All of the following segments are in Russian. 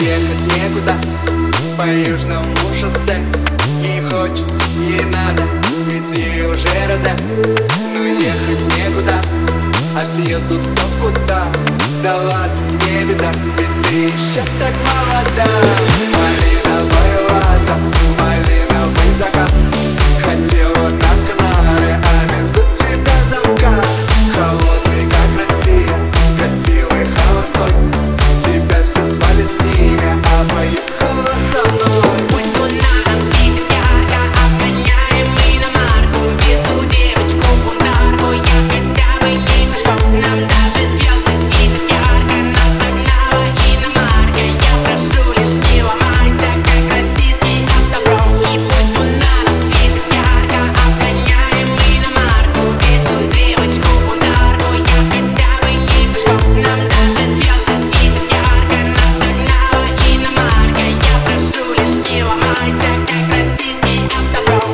ехать некуда по южному шоссе. Ей хочется, ей надо, ведь в ней уже розе. Но ехать некуда, а все едут кто куда. Да ладно, не беда, ведь ты еще так молода. Малиновое лето, малиновый закат. Хотела на Канары, а везу тебя замкат. Холодный, как Россия, красивый, холостой. Тебя все звали с ними, а поехала со мной. Пусть луна нам светит ярко, обгоняемый иномарку. Везу девочку бунтарку, я хотя бы не пешком. Нам даже звезды светят ярко, нас догнала иномарка. Я прошу лишь не ломайся, как российский автопром. И пусть луна нам светит ярко, обгоняемый иномарку. Везу девочку бунтарку, я хотя бы не пешком. Нам даже звезды светят ярко, нас догнала иномарка. Я прошу лишь не ломайся, как российский автопром.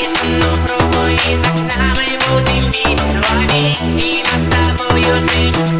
Высуну руку из окна, мы будем видеть, ловить и нас с тобою жить.